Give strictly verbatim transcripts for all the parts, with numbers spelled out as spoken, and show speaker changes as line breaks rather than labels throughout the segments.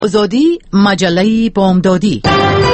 آزادی مجله بامدادی.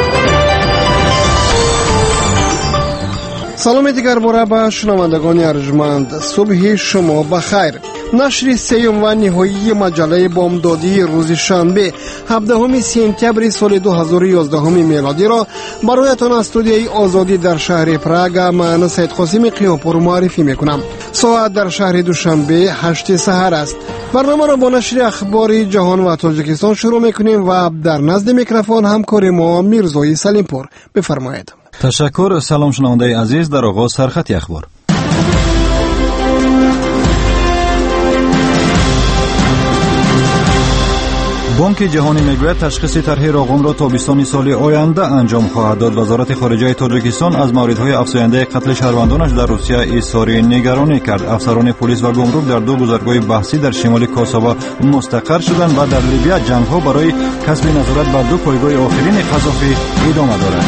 سلام دیگر باره به شنوندگان ارجمند، صبح شما بخیر. نشر سیوم و نهایی مجله بامدادی روز شنبه هفدهم سپتامبر سال دو هزار و یازده میلادی را برایتان از استودیوی آزادی در شهر پراگ من سید قاسم قیاپور معرفی میکنم. ساعت در شهر دوشنبه هشت سحر است. برنامه را با نشر اخبار جهان و تاجیکستان شروع میکنیم و در نزد میکروفون همکار ما میرزای سلیمپور. بفرمایید.
تشکر. سلام شنونده عزیز، در آغاز سرخط اخبار. بانک جهانی میگوید تشخیص طرح راغون را تابستان سال آینده انجام خواهد داد. وزارت خارجه تاجیکستان از موردهای افزاینده قتل شهروندانش در روسیه اظهار نگرانی کرد. افسران پلیس و گمرک در دو گذرگاه بحثی در شمال کاساوا مستقر شدند و در لیبیا جنگ‌ها برای کسب نظارت بر دو پایگاه آخرین قذافی ادامه دارد.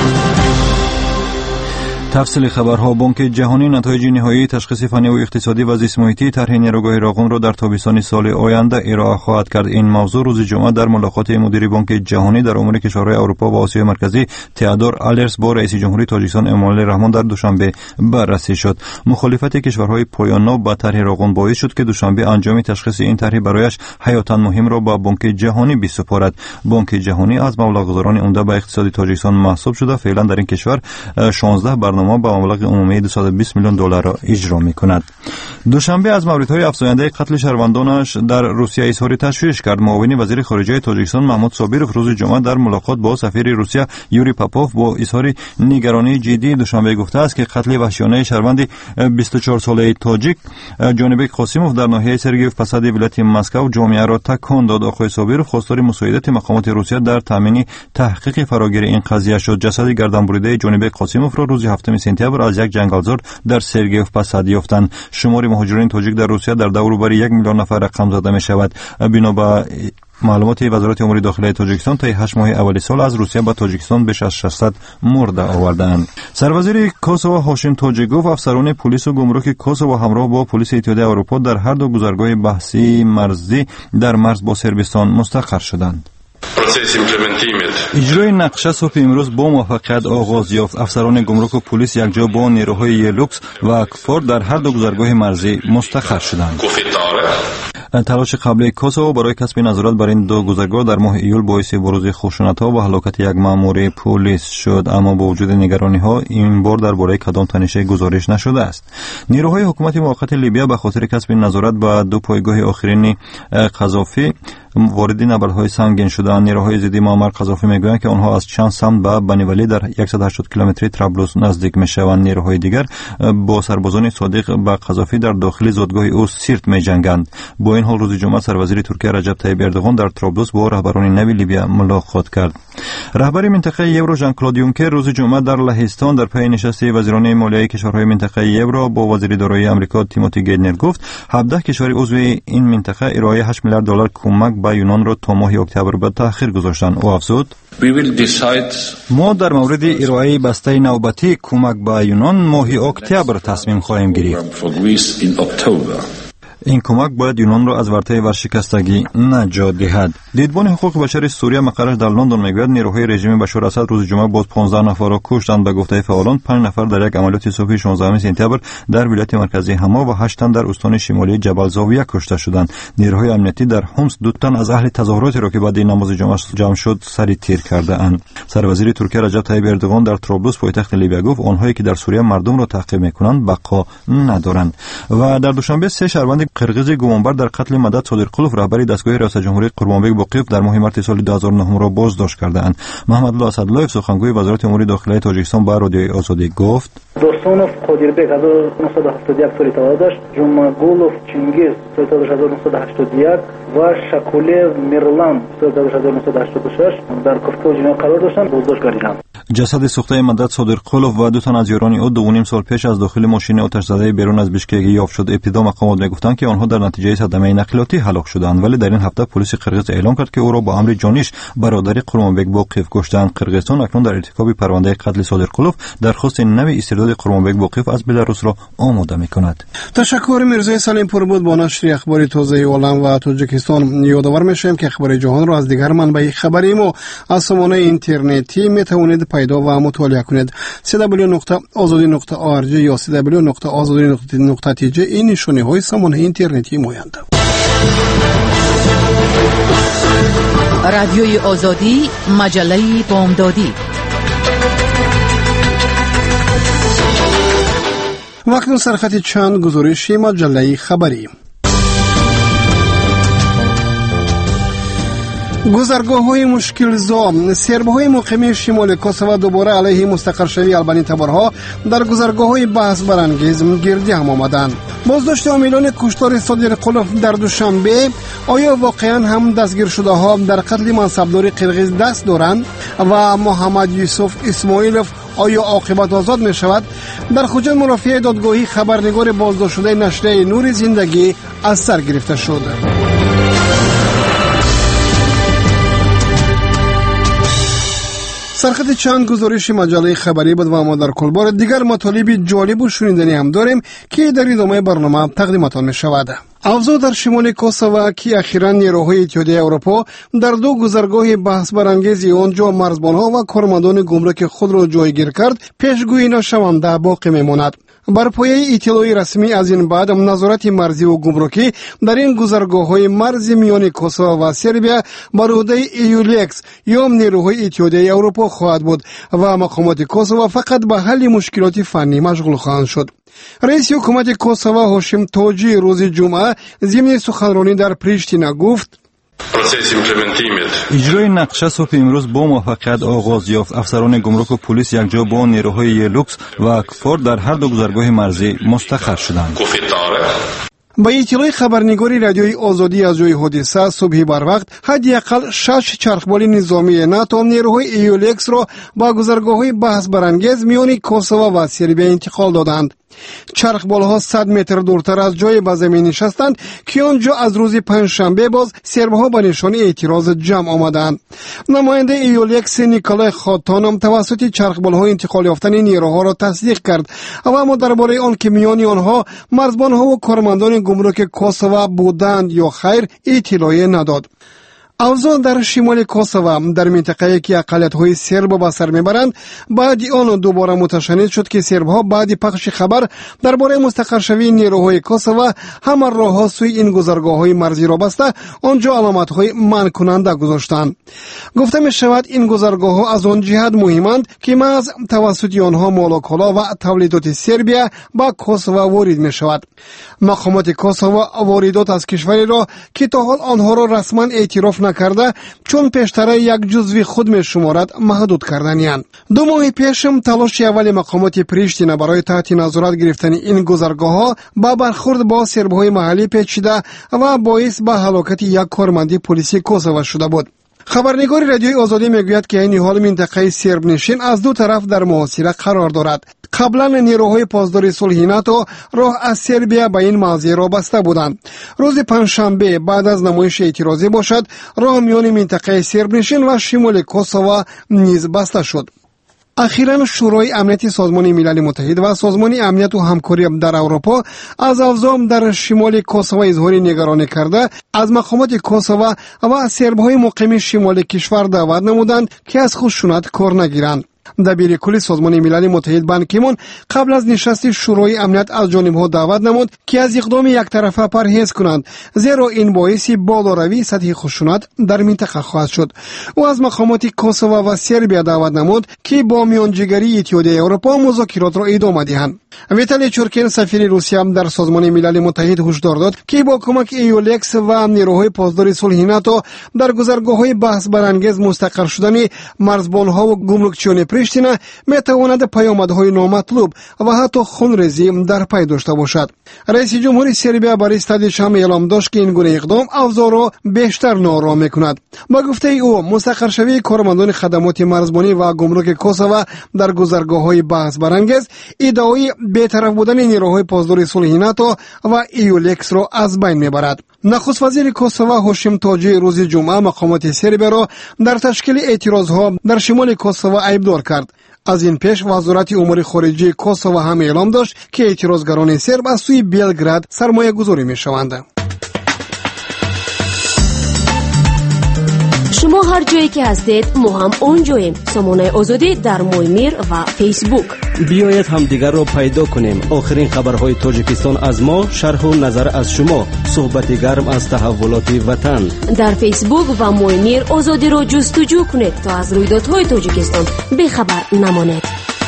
تفصیل خبرها. بانک جهانی نتایج نهایی تشخیص فنی و اقتصادی و زیست محیطی طرح نیروگاه راغون را در تابستان سال آینده ارائه خواهد کرد. این موضوع روز جمعه در ملاقات مدیر بانک جهانی در امور کشورهای اروپا و آسیای مرکزی تئودور آلرس با رئیس جمهوری تاجیکستان امامعلی رحمان در دوشنبه بررسی شد. مخالفت کشورهای پایان‌نو با طرح راغون باعث شد که دوشنبه انجام تشخیص این طرح برایش حیاتاً مهم را با بانک جهانی بسپارد. بانک جهانی از مبلغ‌گذاران عمده به اقتصاد تاجیکستان محسوب شده فعلا در این کشور شانزده برنامه با مبلغ عمومی دویست و بیست میلیون دلار را اجرا می‌کند. دوشنبه از موردهای افزاینده قتل شهروندانش در روسیه اظهار تشویش کرد. معاون وزیر خارجه تاجیکستان محمود صابرов روز جمعه در ملاقات با سفیر روسیه یوری پاپوف با اظهار نگرانی جدی دوشنبه گفته است که قتل وحشیانه شهروند بیست و چهار ساله تاجیک جانبک قاسیموف در ناحیه سرگیف فساد ولایت مسکو جامعه را تکان داد. آقای صابرov خواستار مساعدت مقامات روسیه در تامین تحقیق فراگیر این قضیه شد. جسد گردنبریده جانبک قاسیموف را روز هفتم سپتامبر از یک جنگلزار در سرگیف پساد یافتند. شمار مهاجرین تاجیک در روسیه در دور و بر یک میلیون نفر رقم زده می شود. بنا به معلومات وزارت امور داخلی تاجیکستان تا هشت ماه اول سال از روسیه به تاجیکستان بیش از ششصد مرده آوردند. سروزیر کاساوا هاشم تاجیکوف افسران پلیس و گمرک کاساوا همراه با پلیس اتحادیه اروپا در هر دو گذرگاه بحثی مرزی در مرز با صربستان مستقر شدند. اجرای نقشه صبح امروز با موفقیت آغاز یافت. افسران گمرک و پلیس یکجا با نیروهای یلوکس و کفار در هر دو گذرگاه مرزی مستقر شدند. تلاش قبلی کاساوا برای کسب نظارت بر این دو گذرگاه در ماه ایول باعث بروز خشونت‌ها و هلاکت یک مأمور پلیس شد، اما با وجود نگرانی‌ها این بار درباره کدام تنشه گزارش نشده است. نیروهای حکومت موقت لیبیا به خاطر کسب نظارت به دو پایگاه آخرین قذافی وارد نبردهای سنگین شدند. نیروهای ضد معمر قذافی میگویند که آنها از چند سمت به بنیولی در صد و هشتاد کیلومتری طرابلس نزدیک میشوند. نیروهای دیگر با سربازان صادق به قذافی در داخل زادگاه او سیرت میجنگند. با این حال روز جمعه سروزیر ترکیه رجب طیب اردوغان در طرابلس با رهبران نوی لیبیا ملاقات کرد. رهبر منطقه یورو ژان کلود یونکر روز جمعه در لهستان در پی نشست وزیران مالیه کشورهای منطقه یورو با وزیر دارایی آمریکا تیموتی گیدنر گفت هفده کشور عضو این منطقه ارائه هشت میلیارد دلار کمک به یونان را تا ماه اکتبر به تأخیر گذاشتند. او افزود ما در مورد ارائه بسته نوبتی کمک به یونان ماه اکتبر تصمیم خواهیم گرفت. این کمک باید یونان را از ورطه ورشکستگی نجات دهد. دیدبان حقوق بشر سوریه مقرش در لندن میگوید نیروهای رژیم بشار اسد روز جمعه باز پانزده نفر را کشتند. به گفته فعالان پنج نفر در یک عملیات صبح شانزدهم سپتامبر در ولایت مرکزی حما و هشت تن در استان شمالی جبل زاویه کشته شدند. نیروهای امنیتی در حمص دو تن از اهل تظاهراتی را که بعد نماز جمعه جمع شد سری تیر کرده اند. سروزیر ترکیه رجب طیب اردوغان در طرابلس پایتخت لیبیا گفت آنهایی که در سوریه مردم را تعقیب میکنند بقا ندارند. و در دوشنبه سه شهروند قرقیز گمانبر در قتل مدد صادق‌قلوف رهبر دستگاه ریاست جمهوری قربانبک باقیوف در ماه مارس سال دو هزار و نه را بازداشت کردند. محمد الله اسدالله‌اف سخنگوی وزارت امور داخلی تاجیکستان به رادیوی آزادی گفت
دوستانов قادربek هزار و نهصد و هفتاد و یک سالی تولد داشت. جمعگولov چینگیز سال هزار و نهصد و هشتاد و یک و شکولев میرلان سال هزار و نهصد و هشتاد و شش در کافکا جنایی قرار داشتند بازداشت گردیدند.
جسد سوخته مدد صادق‌قلوف و دو تن از یاران او دو و نیم سال پیش از داخل ماشین آتش زده بیرون از بیشکک یافت شد. ابتدا مقامات میگفتند که آنها در نتیجه صدمه نقلیاتی هلاک شدند، ولی در این هفته پلیس قرقیز اعلام کرد که او را با امر جانیش برادر قرمانبک باقیف کشتند. قرقیزستان اکنون در ارتکاب پرونده قتل صادق‌قلوف درخواست نوی استرداد قرمانبک باقیف از بلاروس را آماده می‌کند.
تشکر میرزای سلیمپور بود با نشر اخبار تازه عالم و تاجیکستان. یادآور میشیم که اخبار جهان را از دیگر منبع خبری ما از سامانه اینترنتی میتوانید پیدا و مطالعه کنید. سی دبلیو نقطه آزادی نقطه او ار جی یا سی دبلیو نقطه آزادی نقطه تی جی این نشانه های سامانه اینترنتی مایند.
رادیوی آزادی، مجله بامدادی.
وقت سرخط چند گزارش مجله خبری. گذرگاه‌های مشکل زا سرب‌های مقیم شمال کوسوو دوباره علیه مستقر شوی البانی تبارها در گذرگاه‌های بحث برانگیز گردی هم آمدند. بازداشت عاملان کشتار صادق‌قلوف در دوشنبه، آیا واقعا هم دستگیر شده ها در قتل منصبدار قرقیز دست دارند و محمد یوسف اسماعیلوف آیا عاقبت آزاد می شود؟ در خوجند مرافع دادگاهی خبرنگار بازداشت شده نشریه نور زندگی از سر گرفته شد. سرخط چند گزارش مجله خبری بود و ما در کل بار دیگر مطالب جالب و شنیدنی هم داریم که در ادامه برنامه تقدیمتان می شود. اوضاع در شمال کوسوو که اخیراً نیروهای اتحادیه اروپا در دو گذرگاه بحث برانگیز آنجا مرزبانها و کارمندان گمرک خود را جایگیر کرد، پیشگویی نشونده باقی میماند. بر پایه اطلاعی رسمی از این بعد نظارت مرزی و گمرکی در این گذرگاه‌های مرزی میان کوسوو و سربیا بر عهده ایولیکس یا نیروهای اتحادیه اروپا خواهد بود و مقامات کوسوو فقط به حل مشکلات فنی مشغول خواهند شد. رئیس حکومت کوسوو هاشم تاجی روز جمعه ضمن سخنرانی در پریشتینا گفت:
اجرای نقشه صبح امروز با موفقیت آغاز یافت. افسران گمرک و پلیس یکجا با نیروهای یلوکس و کفار در هر دو گذرگاه مرزی مستقر شدند.
با اطلاع خبرنگاری رادیوی آزادی از جای حادثه صبح بر وقت حداقل شش چرخبال نظامی ناتو نیروهای ایولیکس را با گذرگاه‌های بحث برانگیز میان کوسوو و سربیا انتقال دادند. چرخبال‌ها صد متر دورتر از جای به زمین نشستند که آنجا از روز پنجشنبه باز سرباها به نشان اعتراض جمع آمدند. نماینده ایولیکس نیکولای خاتانم توسط چرخبال‌ها انتقال یافتن نیروها را تصدیق کرد و اما درباره آن که میان آنها مرزبان‌ها و کارمندان گمرک کوسوو بودند یا خیر اطلاعی نداد. اوضاع در شمال کوسوو در منطقه‌ای که اقلیت‌های سرب به سر میبرند بعد آن دوباره متشنج شد که سرب‌ها بعد پخش خبر درباره مستقر شوی نیروهای کوسوو همه راه‌ها سوی این گذرگاه‌های مرزی را بسته آنجا علامت‌های منع کننده گذاشتند. گفته می‌شود این گذرگاه‌ها از آن جهت مهمند که محض توسط آنها مال‌وکالا و تولیدات سربیا با کوسوو وارد می‌شود. مقامات کوسوو واردات از کشوری را که تا حال آنها را رسما اعتراف نکرده چون پیشتر یک جزوی خود می شمارد محدود کردنیان. دو ماه پیشم تلاش اول مقامات پریشتینا برای تحت نظارت گرفتن این گذرگاه ها با برخورد با سربهای محلی پیچیده و باعث به هلاکت یک کارمند پلیسی کوسوو شده بود. خبرنگار رادیوی آزادی میگوید که این حال منطقه سرب نشین از دو طرف در محاصره قرار دارد. قبلا نیروهای پاسداری صلح ناتو راه از سربیا به این موضوع را بسته بودند. روز پنجشنبه بعد از نمایش اعتراضی باشد راه میان منطقه سرب نشین و شمال کوسوو نیز بسته شد. اخیراً شورای امنیت سازمان ملل متحد و سازمان امنیت و همکاری در اروپا از اوضاع در شمال کوسوو اظهار نگرانی کرده از مقامات کوسوو و سربهای مقیم شمال کشور دعوت نمودند که از خشونت کار نگیرند. دبیر کل سازمان ملل متحد بان کی مون قبل از نشست شورای امنیت از جانبها دعوت نمود که از اقدام یک طرفه پرهیز کنند زیرا این باعث بالاروی سطح خشونت در منطقه خواهد شد. او از مقامات کوسوو و سربیا دعوت نمود که با میانجیگری اتحادیه اروپا مذاکرات را ادامه دهند. ویتالی چورکین سفیر روسیه هم در سازمان ملل متحد هشدار داد که با کمک ایولکس و نیروهای پاسداری صلح ناتو در گذرگاه‌های بحث برانگیز مستقر شدن مرزبان‌ها و گمرکچیان پریشتینا میتواند پیامدهای نامطلوب و حتی خونریزی در پی داشته باشد. رئیس جمهوری سربیا بر استاد شام اعلام داشت که این گونه اقدام اوضاع را بیشتر ناآرام می‌کند. با گفته او مستقر شوی کارمندان خدمات مرزبانی و گمرک کوسوو در گذرگاه‌های بحث برانگیز ادعای بی‌طرف بودن نیروهای پاسداری صلح ناتو و ایولکس را از بین میبرد. نخست وزیر کوسوو هاشم تاجی روز جمعه مقامات سربیا را در تشکیل اعتراضها در شمال کوسوو عیبدار کرد. از این پیش وزارت امور خارجه کوسوو هم اعلام داشت که اعتراضگران سرب از سوی بلگراد سرمایه گذاری می شوند.
شما هر جایی که هستید ما هم اونجاییم. سامانه آزادی در مویمیر و فیسبوک.
بیایید هم دیگر را پیدا کنیم. آخرین خبرهای تاجیکستان از ما، شرح و نظر از شما، صحبت گرم از تحولات وطن.
در فیسبوک و مویمیر آزادی را جستجو کنید تا از رویدادهای تاجیکستان بخبر نمانید.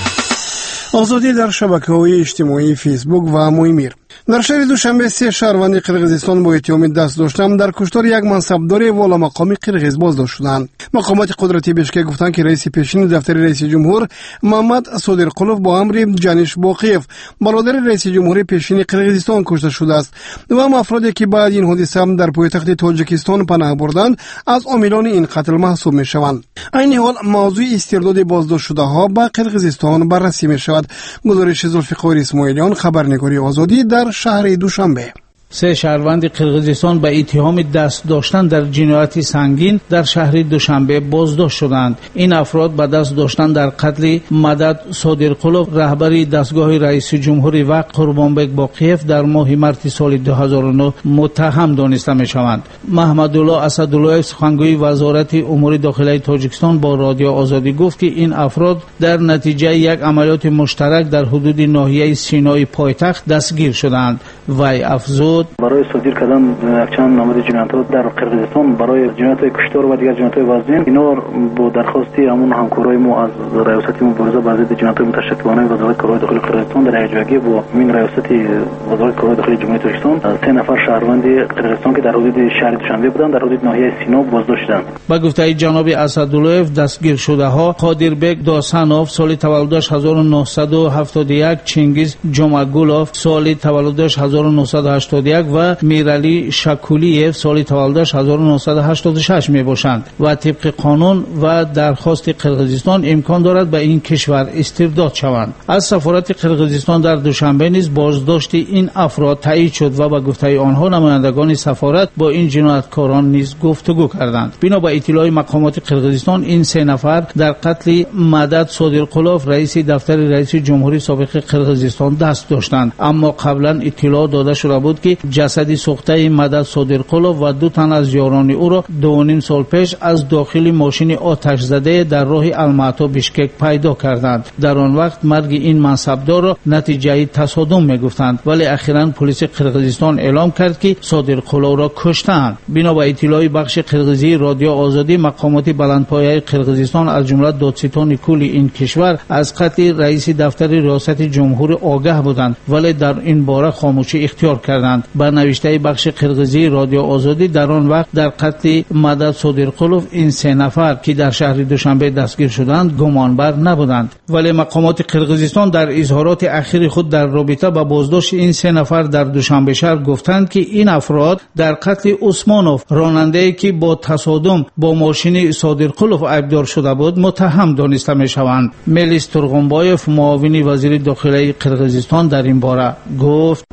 آزادی در شبکه‌های اجتماعی فیسبوک و مویمیر. در شهر دوشنبه سه شهروند قرقیزستان با اتهام دست داشتن در کشتار یک منصبدار والا مقام قرقیز بازداشت شدند. مقامات قدرتی بشکک گفتند که رئیس پیشین دفتر رئیس جمهور محمد صادقلوف با امر جانش باقیف برادر رئیس جمهوری پیشین قرقیزستان کشته شده است و هم افرادی که بعد این حادثه در پایتخت تاجیکستان پناه بردند از عاملان این قتل محسوب می شوند. این حال موضوع استرداد بازداشت شده ها به قرقیزستان بررسی می شود. گزارش ذوالفقار اسماعیلیان، خبرنگاری آزادی در شهر دوشنبه.
سه شهروند قرقیزستان به اتهام دست داشتن در جنایت سنگین در شهر دوشنبه بازداشت شدند. این افراد به دست داشتن در قتل مدد صادقلوف رهبری دستگاه رئیس جمهوری و قربانبک باقیف در ماه مارس سال دو هزار و نه متهم دانسته می شوند. محمدالله اسدالله سخنگوی وزارت امور داخلی تاجیکستان با رادیو آزادی گفت که این افراد در نتیجه یک عملیات مشترک در حدود ناحیه سینای پایتخت دستگیر شدند. وی افزود
برای صادر کردن چند نماد جنایت‌ها در قرقیزستان برای جنایت کشتار و دیگر جنایت‌های وزین، اینا با درخواستی همون همکارای ما از ریاست مبارزه با ضد جنایت‌های متشکلانه وزارت کارهای داخلی قرقیزستان در اجراگی با این ریاست وزارت کارهای داخلی جمهوری تاجیکستان سه نفر شهروند قرقیزستان که در حدود شهر دوشنبه بودند در حدود ناحیه سینا بازداشت شدند.
با گفته جناب اسدالله دستگیر شده ها قادربک داسانوف سال تولدش هزار و نهصد و هفتاد و یک، چینگیز جمعگولوف سال تولدش هزار و نهصد و هشتاد و یک و میرالی شکولیف سال تولدش هزار و نهصد و هشتاد و شش می باشند و طبق قانون و درخواست قرقیزستان امکان دارد به این کشور استرداد شوند. از سفارت قرقیزستان در دوشنبه نیز بازداشت این افراد تایید شد و با گفته آنها نمایندگان سفارت با این جنایتکاران نیز گفتگو کردند. بنا به اطلاع مقامات قرقیزستان این سه نفر در قتل مدد صادقلوف رئیس دفتر رئیس جمهوری سابق قرقیزستان دست داشتند، اما قبلا اطلاع داده شده بود که جسد سوخته مدد صادقلوف و دو تن از یاران او را دو نیم سال پیش از داخل ماشین آتش زده در راه الماتا بشکک پیدا کردند. در آن وقت مرگ این منصبدار را نتیجه تصادم میگفتند، ولی اخیراً پلیس قرقیزستان اعلام کرد که صادقلوف را کشتند. بنا به اطلاع بخش قرقیزی رادیو آزادی مقامات بلندپایه قرقیزستان از جمله دادستان کل این کشور از قتل رئیس دفتر ریاست جمهور آگاه بودند، ولی در این باره خاموشی اختیار کردند. با نوشته بخش قرقیزی رادیو آزادی در آن وقت در قتل مدد صادقلوف این سه نفر که در شهر دوشنبه دستگیر شدند گمانبر نبودند، ولی مقامات قرقیزستان در اظهارات اخیر خود در رابطه با بازداشت این سه نفر در دوشنبه شهر گفتند که این افراد در قتل عثمانوف راننده‌ای که با تصادم با ماشین صادقلوف عیبدار شده بود متهم دانسته می‌شوند. ملیس ترغنبایف معاون وزیر داخلی قرقیزستان در این باره گفت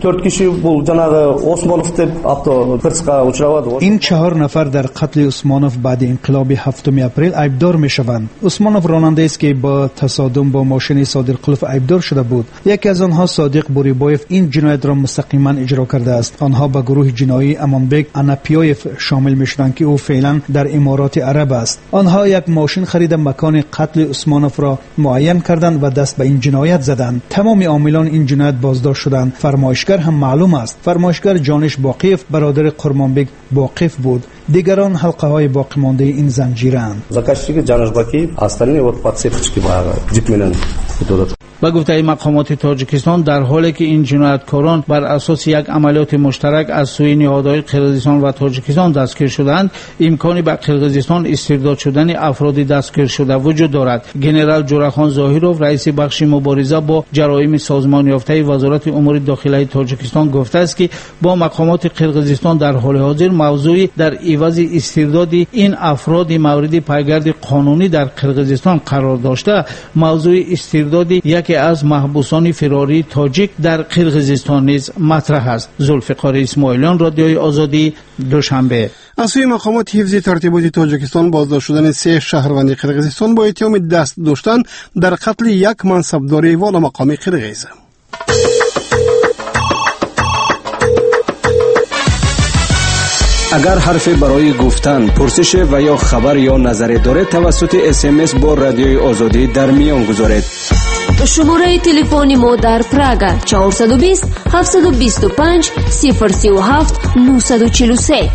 این چهار نفر در قتل عثمانوف بعد انقلاب هفتم اپریل عیبدار میشوند. عثمانوف راننده است که با تصادم با ماشین صادقلوف عیبدار شده بود. یکی از آنها صادق بوریبایف این جنایت را مستقیما اجرا کرده است. آنها به گروه جنایی امانبک اناپیایف شامل میشوند که او فعلا در امارات عرب است. آنها یک ماشین خرید مکان قتل عثمانوف را معین کردند و دست به این جنایت زدند. تمام عاملان این جنایت بازداشت شدند. فرمایشگر هم معلوم است. فرمایشگر جانش باقیف برادر قربانبک باقیف بود. دیگران حلقه های باقی مانده این زنجیرند.
Заказчик Джанаш Бакиев, а остальные вот подсыпочки, джипмены.
با گفته مقامات تاجیکستان در حالی که این جنایتکاران بر اساس یک عملیات مشترک از سوی نهادهای قرقیزستان و تاجیکستان دستگیر شدند، امکانی به قرقیزستان استرداد شدن افراد دستگیر شده وجود دارد. گنرال جورخان ظاهروف رئیس بخش مبارزه با جرایم سازمان یافته وزارت امور داخلی تاجیکستان گفته است که با مقامات قرقیزستان در حال حاضر موضوعی در عوض استرداد این افراد مورد پیگرد قانونی در قرقیزستان قرار داشته. موضوع استرداد یکی از محبوسان فراری تاجیک در قرقیزستان نیز مطرح است. ذوالفقار اسماعیلیان، رادیوی آزادی، دوشنبه.
از سوی مقامات حفظ ترتیبات تاجیکستان بازداشت شدن سه شهروند قرقیزستان با اتهام دست داشتن در قتل یک منصبدار والا مقام قرقیز.
اگر حرفی برای گفتن، پرسش و یا خبر یا نظری دارید توسط اس ام اس با رادیوی آزادی در میان گذارید.
شماره تلفن ما در پراگ چهارصد و بیست هفتصد و بیست و پنج صفر سی و هفت نهصد و چهل و سه.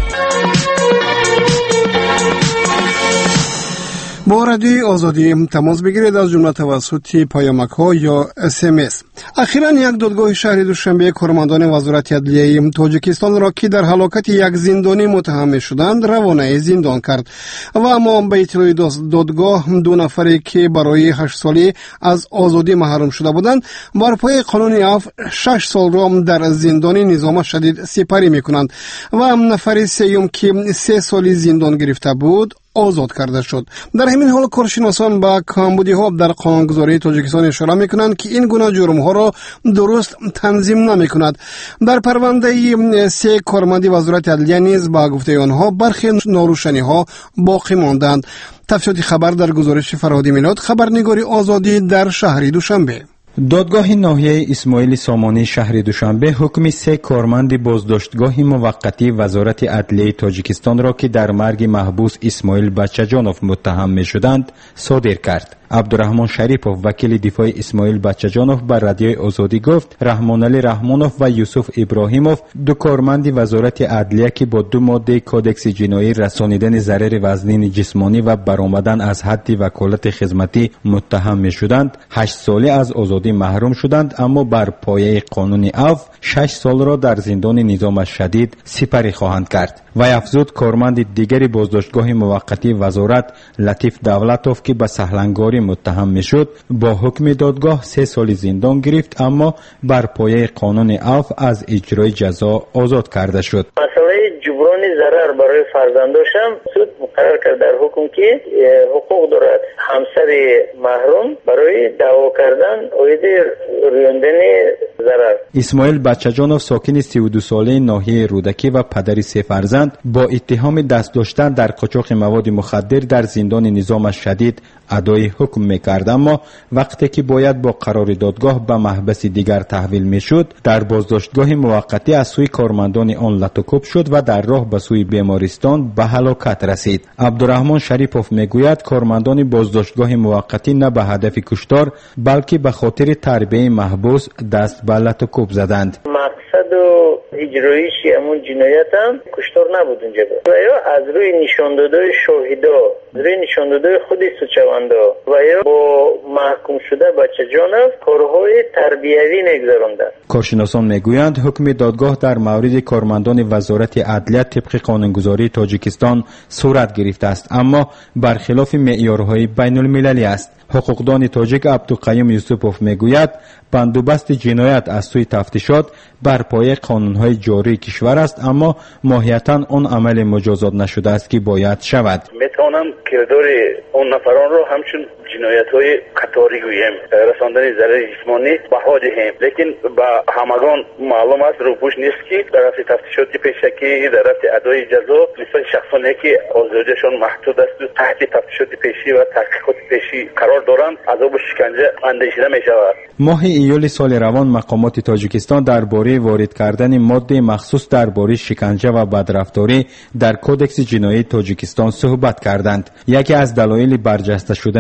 با رادیوی آزادی تماس بگیرید، از جمله توسط پیامک ها یا اس ام اس. اخیراً یک دادگاه شهر دوشنبه کارمندان وزارت عدلیه تاجیکستان را که در هلاکت یک زندانی متهم شدند روانه زندان کرد و اما به اطلاع دادگاه دو نفری که برای هشت سالی از آزادی محروم شده بودند بر پای قانون عفو شش سال را در زندان نظام شدید سپری میکنند و نفر سوم که سه سالی زندان گرفته بود آزاد کرده شد. در همین حال کارشناسان با کمبودی ها در قانونگذاری تاجیکستان اشاره میکنند که این گونه جرم ها را درست تنظیم نمی کند. در پرونده سه کارمند وزارت عدلیه نیز با گفته آنها برخی ناروشنی ها باقی ماندند. تفصیلات خبر در گزارش فرهادی میلاد، خبرنگاری آزادی در شهر دوشنبه.
دادگاه ناحیه اسماعیل سامانی شهر دوشنبه حکم سه کارمند بازداشتگاه موقتی وزارت عدلیه تاجیکستان را که در مرگ محبوس اسماعیل بچه‌جانوف متهم می شدند صادر کرد. عبدالرحمن شریپوف وکیل دفاع اسماعیل بچه‌جانوف بر رادیوی آزادی گفت رحمان علی رحمانوف و یوسف ابراهیموف دو کارمند وزارت عدلیه که با دو ماده کودکس جنایی رسانیدن ضرر وزنی جسمانی و برآمدن از حد وکالت خدمتی متهم می شدند هشت ساله از آزادی محروم شدند، اما بر پایه قانون عفو شش سال را در زندان نظام شدید سپری خواهند کرد. و افزود کارمند دیگری بازداشتگاه موقتی وزارت لطیف دولتوف که به سهلنگاری متهم میشد با حکم دادگاه سه سال زندان گرفت، اما بر پایه قانون عفو از اجرای جزا آزاد کرده شد.
مسئله جبران ضرر برای فرزنداشم سود مقرر کرد در حکم که حقوق دارد همسر محروم برای دعوا کردن اوید ریاندن ضرر.
اسماعیل بچه‌جانوف ساکن سی و دو ساله ناحیه رودکی و پدر سه فرزند با اتهام دست داشتن در قاچاق مواد مخدر در زندان نظام شدید ادای حکم میکرد، اما وقتی که باید با قرار دادگاه به محبس دیگر تحویل میشد در بازداشتگاه موقتی از سوی کارمندان آن لطوکوب شد و در راه به سوی بیمارستان به هلاکت رسید. عبدالرحمن شریپوف میگوید کارمندان بازداشتگاه موقتی نه به هدف کشتار بلکه به خاطر تربیه محبوس دست به لطوکوب زدند.
مقصد و اجرایش همون جنایت هم کشتار نبود اونجا و یا از روی نشان داده شاهدا، روی نشان داده خود سوچوندا و یا با محکوم شده بچه‌جانوف کارهای تربیوی نگذراندند.
کارشناسان میگویند حکم دادگاه در مورد کارمندان وزارت عدلیه طبق قانونگذاری تاجیکستان صورت گرفته است، اما برخلاف معیارهای بین المللی است. حقوقدان تاجیک عبدالقیوم یوسفوف میگوید بندوبست جنایت از سوی تفتیشات بر پایه قانونهای جاری کشور است، اما ماهیتاً آن عمل مجازات نشده است که باید شود.
میتوانم کردار اون نفران را همچون جنایت‌های قطاری گویم، رساندن ضرر جسمانی بها دهیم، لیکن با همگان معلوم است روپوش نیست که در طرف تفتیشات پیشکی در طرف ادای جزا نسبت شخصانی که آزادیشان محدود است و تحت تفتیشات پیشی و تحقیقات پیشی قرار دارند عذاب شکنجه اندیشیده می‌شود.
ماه ایول سال روان مقامات تاجیکستان درباره وارد کردن ماده مخصوص درباره شکنجه و بدرفتاری در کودکس جنایی تاجیکستان صحبت کردند. یکی از دلایل برجسته شدن این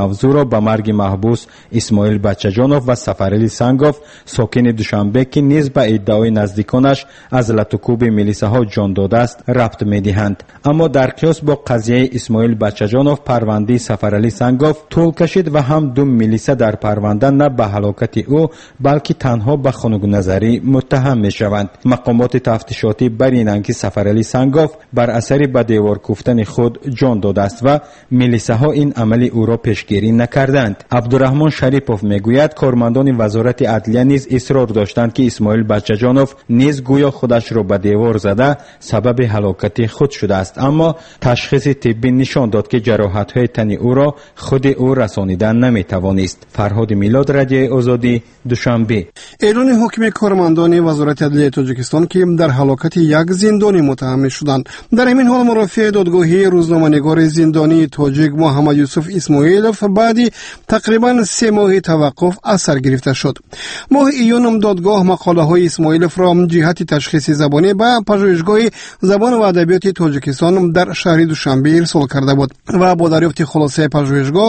мавзӯъ ро ба марги маҳбус исмоил бачаҷонов ва сафарали сангов сокини душанбе ки низ ба иддаои наздиконаш аз латукуби милисаҳо ҷон додааст рабт медиҳанд. аммо дар қиёс бо қазияи исмоил бачаҷонов парвандаи сафарали сангов тӯл кашид ва ҳам ду милиса дар парванда на ба ҳалокати ӯ балки танҳо ба хунукназарӣ муттаҳам мешаванд. мақомоти тафтишотӣ баринанд ки сафарали сангов бар асари ба девор куфтани худ ҷон додааст ва милисаҳо ин амали ӯро пешгирӣ накарданд. абдураҳмон шарипов мегӯяд кормандони вазорати адлия низ исрор доштанд ки исмоил бачаҷонов низ гӯё худашро ба девор зада сабаби ҳалокати худ шудааст, аммо ташхиси тиббӣ нишон дод ки ҷароҳатҳои тани ӯро худи ӯ расонида наметавонист. фарҳоди милод, радиои озодӣ, душанбе.
эълони ҳукми кормандони вазорати адлияи тоҷикистон ки дар ҳалокати як зиндонӣ муттаҳам мешуданд. дар ҳамин ҳол мурофиаи додгоҳии рӯзноманигори зиндонии тоҷик муҳаммад юсуф исмоилов баъди тақрибан се моҳи таваққуф аз сар гирифта шуд. моҳи июн додгоҳ мақолаҳои исмоиловро ҷиҳати ташхиси забонӣ ба пажӯҳишгоҳи забон ва адабиёти тоҷикистон дар шаҳри душанбе ирсол карда буд ва бо дарёфти хулосаи пажӯҳишгоҳ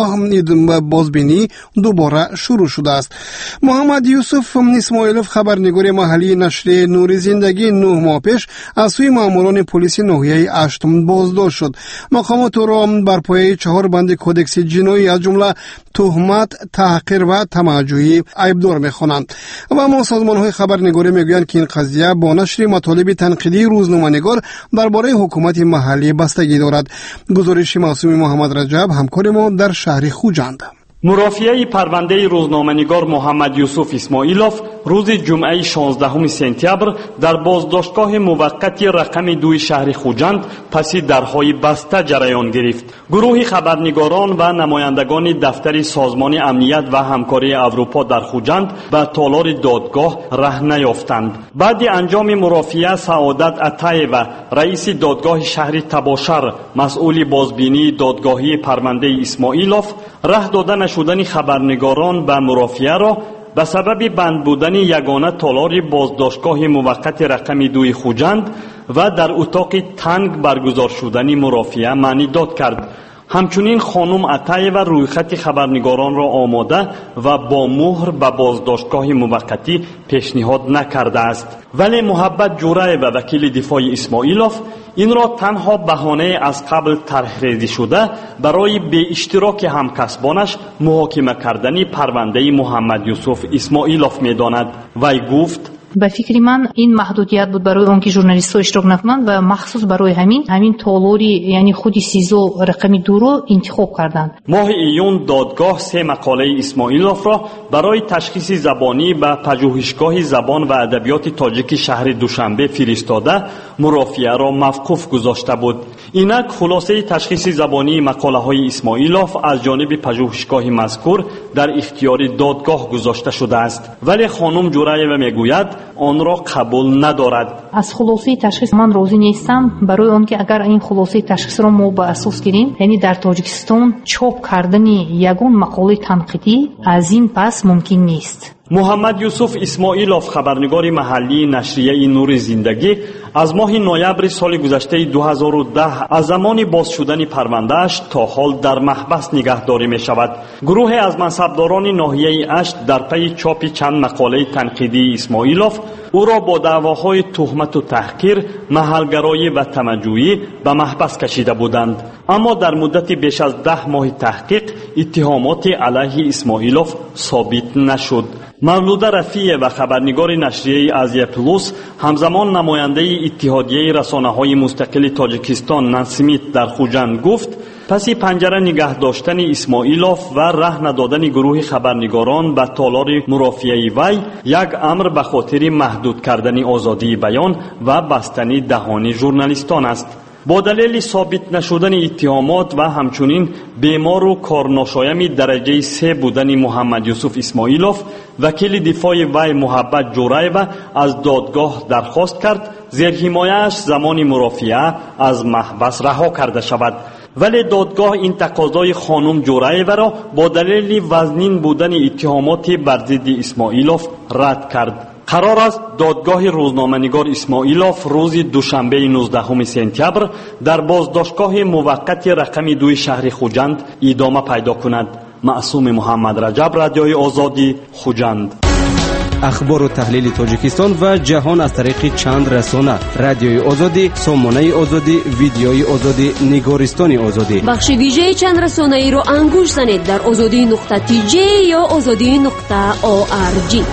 бозбинӣ дубора шурӯъ шудааст. муҳаммад юсуф исмоилов хабарнигори маҳаллии нашри нури зиндагӣ нӯҳ моҳ пеш аз сӯи маъмурони полиси ноҳияи ашт боздошт шуд. мақомот ӯро бар пояи чаҳор банди кодекси ҷиноӣ аз ҷумла тӯҳмат, таҳқир ва тамаҷҷӯҳӣ айбдор мехонанд. ва аммо созмонҳои хабарнигорӣ мегӯянд ки ин қазия бо нашри матолиби танқидии рӯзноманигор дар бораи ҳукумати маҳаллӣ бастагӣ дорад. гузориши маъсуми муҳаммад раҷаб, ҳамкори мо дар шаҳри хуҷанд.
мурофиаи парвандаи рӯзноманигор муҳаммад юсуф исмоилов рӯзи ҷумъаи шонздаҳуми сентябр дар боздоштгоҳи муваққати рақами дуи шаҳри хуҷанд паси дарҳои баста ҷараён гирифт. гурӯҳи хабарнигорон ва намояндагони дафтари созмони амният ва ҳамкории аврупо дар хуҷанд ба толори додгоҳ раҳ наёфтанд. баъди анҷоми мурофиа саодат атаева, раиси додгоҳи шаҳри табошар, масъули бозбинии додгоҳии парвандаи исмоилов, раҳ дода нашудани хабарнигорон ба мурофиаро ба сабаби банд будани ягона толори боздоштгоҳи муваққати рақами дуи хуҷанд ва дар утоқи танг баргузор шудани мурофиа маънӣ дод кард. ҳамчунин хонум атаева рӯйхати хабарнигоронро омода ва бо муҳр ба боздоштгоҳи муваққатӣ пешниҳод накардааст. вале муҳаббат ҷураева, вакили дифои исмоилов, инро танҳо баҳонае аз қабл тарҳрезишуда барои беиштироки ҳамкасбонаш муҳокима кардани парвандаи муҳаммад юсуф исмоилов медонад. вай гуфт:
ба фикри ман ин маҳдудият буд барои он ки журналистҳо иштирок накунанд ва махсус барои ҳамин ҳамин толори яъни худи сизо рақами дуро интихоб карданд.
моҳи июн додгоҳ се мақолаи исмоиловро барои ташхиси забонӣ ба пажӯҳишгоҳи забон ва адабиёти тоҷики шаҳри душанбе фиристода мурофиаро мавқуф гузошта буд. инак хулосаи ташхиси забонии мақолаҳои исмоилов аз ҷониби пажӯҳишгоҳи мазкур дар ихтиёри додгоҳ гузошта шудааст. вале хонум ҷураева мегӯяд онро қабул надорад.
аз хулосаи ташхис ман розӣ нестам, барои он ки агар ин хулосаи ташхисро мо ба асос гирем, яъни дар тоҷикистон чоп кардани ягон мақолаи танқидӣ аз ин пас мумкин нест.
муҳаммад юсуф исмоилов, хабарнигори маҳаллии нашрияи нури зиндагӣ, аз моҳи ноябри соли гузаштаи ду ҳазору даҳ аз замони боз шудани парвандааш то ҳол дар маҳбас нигаҳдорӣ мешавад. гурӯҳе аз мансабдорони ноҳияи ашт дар пайи чопи чанд мақолаи танқидии исмоилов ӯро бо даъвоҳои тӯҳмату таҳқир, маҳалгароӣ ва тамаҷҷӯӣ ба маҳбас кашида буданд. аммо дар муддати беш аз даҳ моҳи таҳқиқ иттиҳомоти алайҳи исмоилов собит нашуд. мавлуда рафиева, хабарнигори нашрияи азия плюс, ҳамзамон намояндаи иттиҳодияи расонаҳои мустақили тоҷикистон нансимит дар хуҷанд гуфт: паси панҷара нигоҳ доштани исмоилов ва раҳ надодани гурӯҳи хабарнигорон ба толори мурофиаи вай як амр ба хотири маҳдуд кардани озодии баён ва бастани даҳони журналистон аст. бо далели собит нашудани иттиҳомот ва ҳамчунин бемору корношоями дараҷаи се будани муҳаммад юсуф исмоилов, вакили дифои вай муҳаббат ҷураева аз додгоҳ дархост кард зерҳимояаш замони мурофиа аз маҳбас раҳо карда шавад. вале додгоҳ ин тақозои хонум ҷураеваро бо далели вазнин будани иттиҳомоти бар зидди исмоилов рад кард. қарор аст додгоҳи рӯзноманигор исмоилов рӯзи душанбеи нуздаҳуми сентябр дар боздоштгоҳи муваққати рақами дуи шаҳри хуҷанд идома пайдо кунад. معصوم محمد رجب، رادیوی آزادی، خوجند.
اخبار و تحلیل تاجیکستان و جهان از طریق چند رسانه: رادیوی آزادی، سامانه آزادی، ویدیوی آزادی، نگارستان آزادی.
بخش ویژه چند رسانه ای رو انگوش زنید در آزادی نقطه تی جی یا آزادی نقطه او آر جی.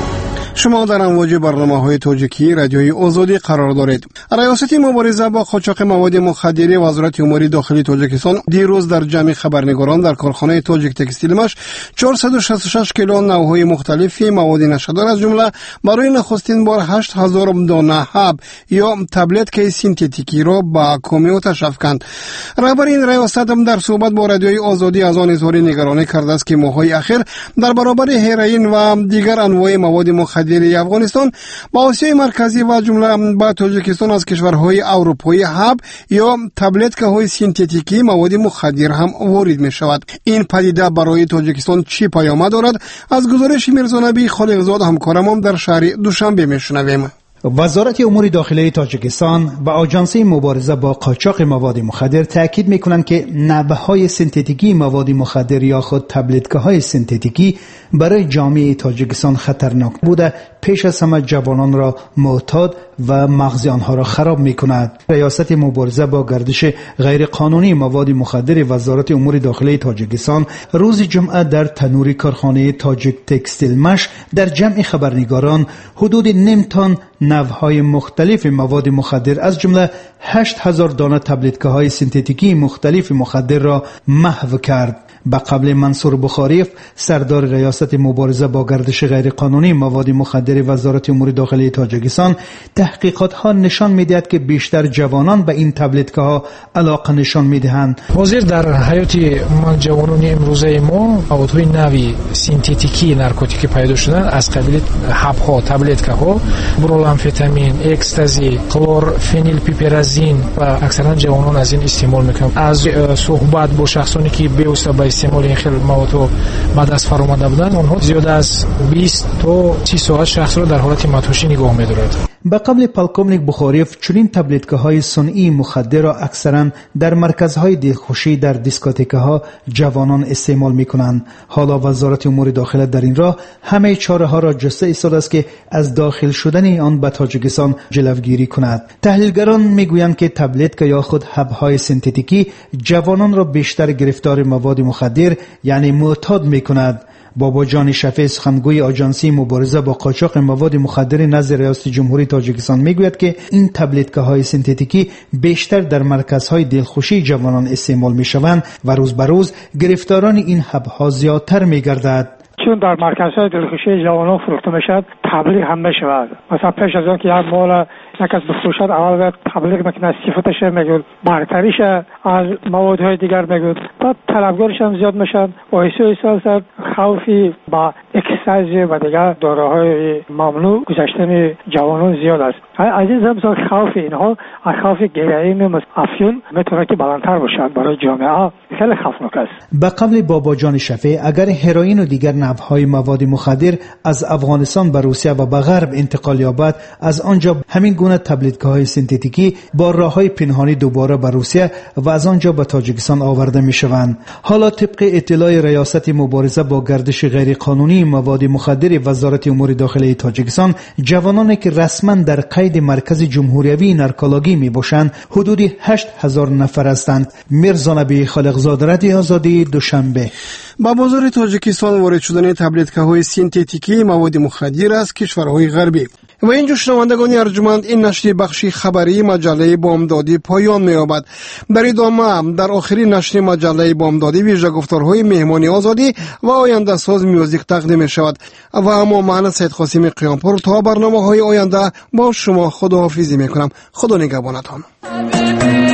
شما در امواج برنامه‌های تاجیکی رادیوی آزادی قرار دارید. ریاست مبارزه با قاچاق مواد مخدر وزارت امور داخلی تاجیکستان دیروز در جمع خبرنگاران در کارخانه تاجیک تکستیل مش چهارصد و شصت و شش کیلو نوع‌های مختلف مواد نشادار از جمله برای نخستین بار هشت هزار دانه حب یا تبلت سینتتیکی را با کمیوتش افکند. رهبر این ریاست در صحبت با رادیوی آزادی از آن اظهار نگرانی کرده است که ماه‌های اخیر در برابر هروئین و دیگر انواع مواد مخدر افغانستان با آسیای مرکزی و جمله با تاجیکستان از کشورهای اروپایی حب یا تبلتکه های سینتتیکی مواد مخدر هم وارد می شود. این پدیده برای تاجیکستان چی پیامد دارد؟ از گزارش میرزا نبی خالقزاد همکارم در شهر دوشنبه می شنویم.
وزارت امور داخلی تاجیکستان و آژانسی مبارزه با قاچاق مواد مخدر تاکید میکنند که نوع‌های سنتتیکی مواد مخدر یا خود تبلتکه‌های سنتتیکی برای جامعه تاجیکستان خطرناک بوده، پیش از همه جوانان را معتاد و مغز آنها را خراب میکند. ریاست مبارزه با گردش غیر قانونی مواد مخدر وزارت امور داخلی تاجیکستان روز جمعه در تنوری کارخانه تاجیک تکستیل مش در جمع خبرنگاران حدود نیم تن نوع‌های مختلف مواد مخدر از جمله هشت هزار دانه تبلتکه‌های سنتتیکی مختلف مخدر را محو کرد. به قبل منصور بخاریف سردار ریاست مبارزه با گردش غیر قانونی مواد مخدر وزارت امور داخلی تاجیکستان تحقیقات ها نشان میدهد که بیشتر جوانان به این تبلتکه ها علاقه نشان میدهند.
حاضر در حیات ما جوانان امروزه ما موادهای نوی سینتتیکی نارکوتیکی پیدا شدن از قبیل حب ها، تبلتکه ها، برولامفتامین، اکستازی، کلورفنیل پیپرازین و اکثرا جوانان از این استعمال میکنند. از صحبت با شخصانی که بی‌واسطه به استعمال این خیلی مواد بعد از فر آمده بودند، آنها زیاد از بیست تا سی ساعت شخص را در حالت مدهوشی نگاه می‌دارند.
به قبل پالکومنیک بخاریف چنین تبلتکه های صنعی مخدر را اکثرا در مرکزهای دلخوشی در دیسکوتیک ها جوانان استعمال می کنند. حالا وزارت امور داخله در این راه همه چاره ها را جسته ایستاده است که از داخل شدن آن به تاجیکستان جلوگیری کند. تحلیلگران می گویند که تبلتکه یا خود حب های سنتتیکی جوانان را بیشتر گرفتار مواد مخدر یعنی معتاد می کند. بابا جان شفیع سخنگوی آژانسی مبارزه با قاچاق مواد مخدر نزد ریاست جمهوری تاجیکستان میگوید که این تبلتکه های سنتتیکی بیشتر در مرکزهای دلخوشی جوانان استعمال میشوند و روز به روز گرفتاران این حب ها زیادتر میگردد.
چون در مرکزهای دلخوشی جوانان فروخته میشد تبلیغ هم میشود. مثلا پیش از آن که یک مال یک از بفروشد اول باید تبلیغ میکنه، صفتش میگوید، برتریش از موادهای دیگر میگوید، بعد طلبگارش هم زیاد میشن و ایسو ایسو خوفی با اکسایز و دیگر داروهای ممنوع گذشتن جوانان زیاد است. از این زمزان خوف اینها از خوف گرین و افیون میتونه که بلندتر باشد برای جامعه، خیلی خوفناک است.
به قبل بابا جان شفیع اگر هروئین و دیگر نوع‌های مواد مخدر از افغانستان به روسیه و به غرب انتقال یابد، از آنجا همین گونه تبلتکه‌های سنتتیکی با راه‌های پنهانی دوباره به روسیه و از آنجا به تاجیکستان آورده می‌شوند. حالا طبق اطلاع ریاست مبارزه با گردش غیر قانونی مواد مخدر وزارت امور داخلی تاجیکستان، جوانانی که رسما در قید مرکز جمهوریوی نارکولوژی میباشند حدود هشت هزار نفر هستند. میرزا نبی خالقزاد، رادیو آزادی، دوشنبه.
با بازار تاجیکستان وارد شدن تبلتکه‌های سنتتیکی مواد مخدر از کشورهای غربی و اینجا شنوندگان ارجمند این نشر بخشی خبری مجله بامدادی پایان می‌یابد. در ادامه در آخرین نشر مجله بامدادی ویژه گفتارهای مهمانی آزادی و آینده ساز میوزیک تقدیم می‌شود و اما من سید قاسم قیامپور تا برنامه‌های آینده با شما خداحافظی می‌کنم. خدا نگهبانتان.